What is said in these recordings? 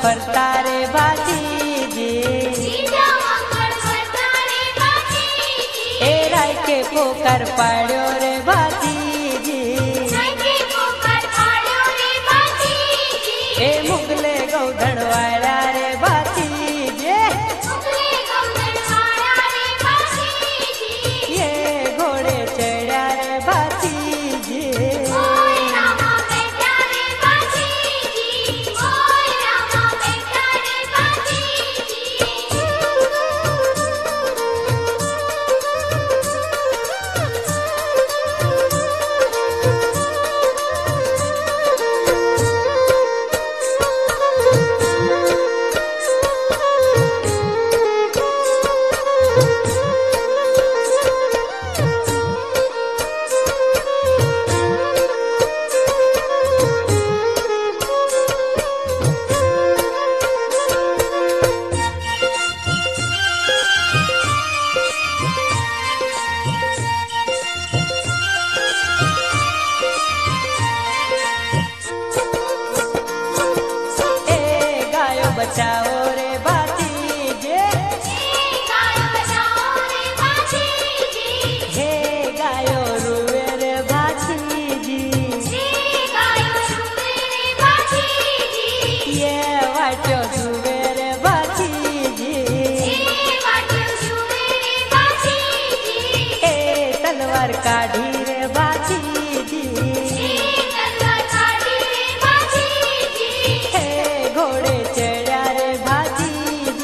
फरता रे भातीजी, ए राय के पोकर पाड्यो रे भातीजी, ए मुगले गौधन वाला रे भातीजी, ये घोड़े चढ़ा रे भातीजी। बचाओ रे भातीजे, हे गायो रुवे रे भातीजी, ये वाट्यो जुवे रे भातीजी, ए तलवार काढ़ी रे भातीजी, हे घोड़े चढ़ा रे भातीजी।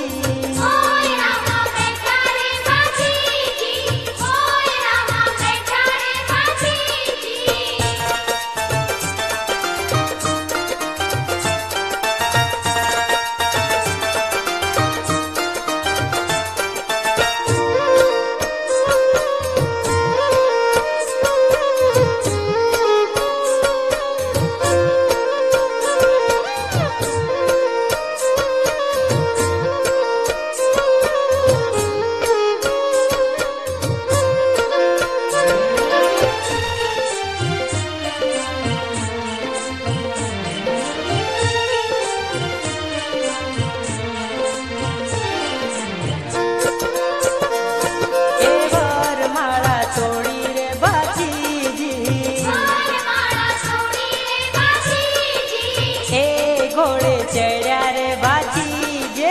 घोड़े चढ़ा रे भातीजे,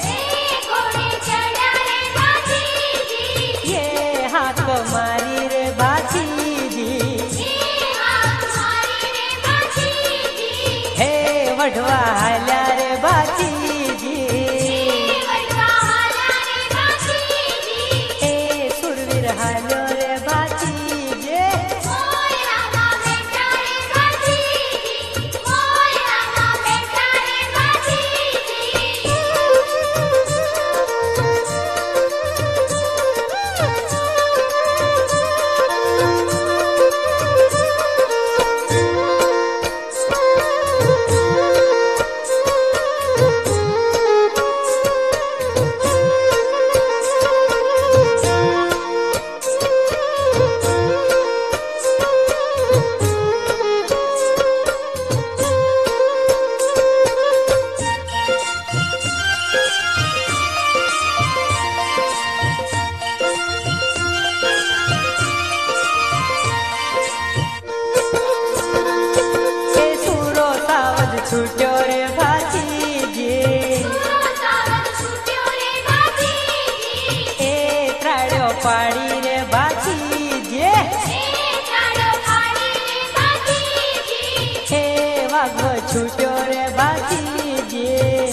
ये हाथ को मारी रे भातीजी, हे वढ़वा हाल्या रे भातीजी, हे सुरवीर हालो रे भातीजे। छूट्यो रे भातीजी, ए त्राड्यो पाड़ी रे भातीजी, हे वाघो छूट्यो रे भातीजी,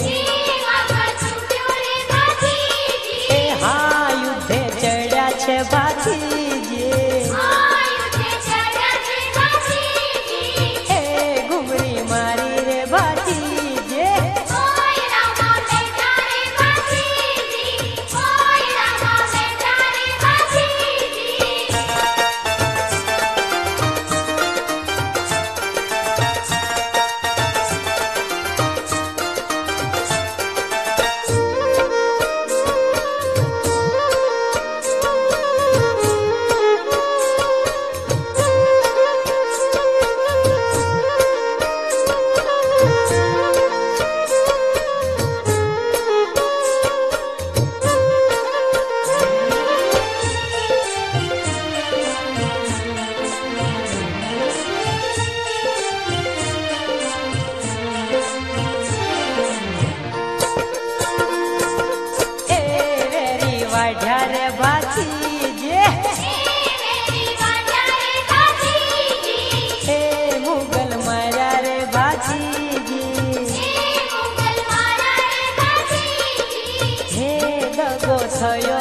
ए हाँ युद्धे चढ़्या छे भातीजी, ए घुमरी मारी रे भातीजे। वाढ्या रे भातीजी हे मुगल मार्या रे भातीजी हे दगो थयो